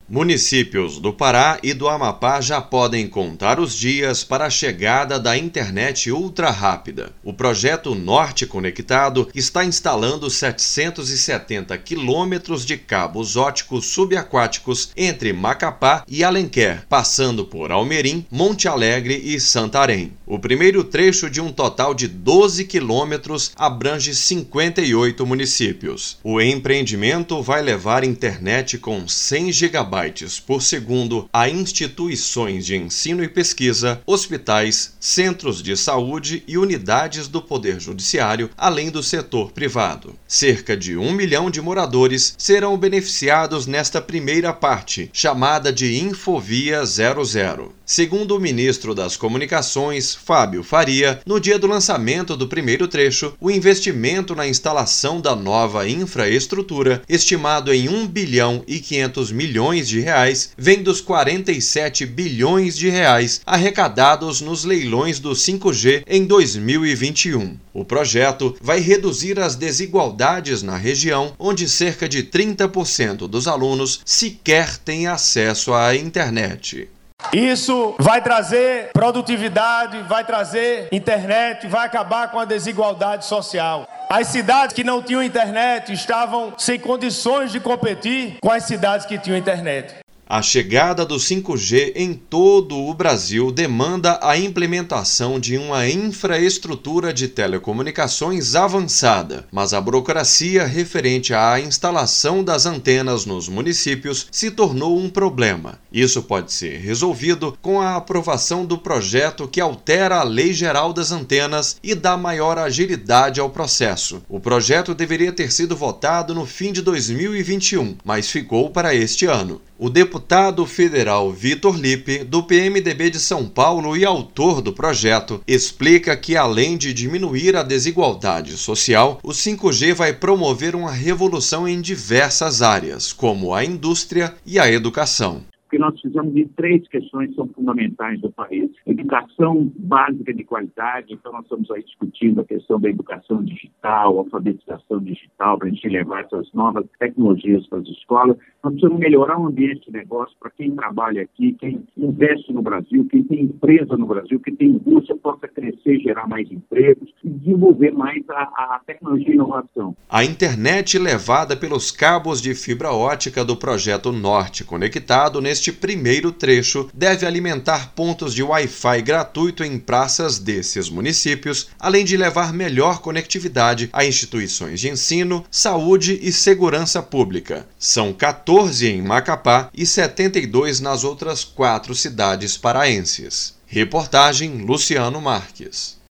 Municípios do Pará e do Amapá já podem contar os dias para a chegada da internet ultra rápida. O projeto Norte Conectado está instalando 770 quilômetros de cabos óticos subaquáticos entre Macapá e Alenquer, passando por Almerim, Monte Alegre e Santarém. O primeiro trecho de um total de 12 quilômetros abrange 58 municípios. O empreendimento vai levar internet com 100 GB por segundo a instituições de ensino e pesquisa, hospitais, centros de saúde e unidades do Poder Judiciário, além do setor privado. Cerca de 1 milhão de moradores serão beneficiados nesta primeira parte, chamada de Infovia 00. Segundo o ministro das Comunicações, Fábio Faria, no dia do lançamento do primeiro trecho, o investimento na instalação da nova infraestrutura, estimado em 1 bilhão e 500 milhões de reais, vem dos 47 bilhões de reais arrecadados nos leilões do 5G em 2021. O projeto vai reduzir as desigualdades na região, onde cerca de 30% dos alunos sequer têm acesso à internet. Isso vai trazer produtividade, vai trazer internet, vai acabar com a desigualdade social. As cidades que não tinham internet estavam sem condições de competir com as cidades que tinham internet. A chegada do 5G em todo o Brasil demanda a implementação de uma infraestrutura de telecomunicações avançada, mas a burocracia referente à instalação das antenas nos municípios se tornou um problema. Isso pode ser resolvido com a aprovação do projeto que altera a Lei Geral das Antenas e dá maior agilidade ao processo. O projeto deveria ter sido votado no fim de 2021, mas ficou para este ano. O deputado federal Vitor Lippe, do PMDB de São Paulo e autor do projeto, explica que, além de diminuir a desigualdade social, o 5G vai promover uma revolução em diversas áreas, como a indústria e a educação. Porque nós precisamos de 3 questões que são fundamentais do país. Educação básica de qualidade, então nós estamos aí discutindo a questão da educação digital, alfabetização digital, para a gente levar essas novas tecnologias para as escolas. Nós precisamos melhorar o ambiente de negócio para quem trabalha aqui, quem investe no Brasil, quem tem empresa no Brasil, quem tem indústria, possa crescer e gerar mais empregos e desenvolver mais a tecnologia e inovação. A internet levada pelos cabos de fibra ótica do projeto Norte Conectado neste primeiro trecho deve alimentar pontos de Wi-Fi gratuito em praças desses municípios, além de levar melhor conectividade a instituições de ensino, saúde e segurança pública. São 14 em Macapá e 72 nas outras 4 cidades paraenses. Reportagem Luciano Marques.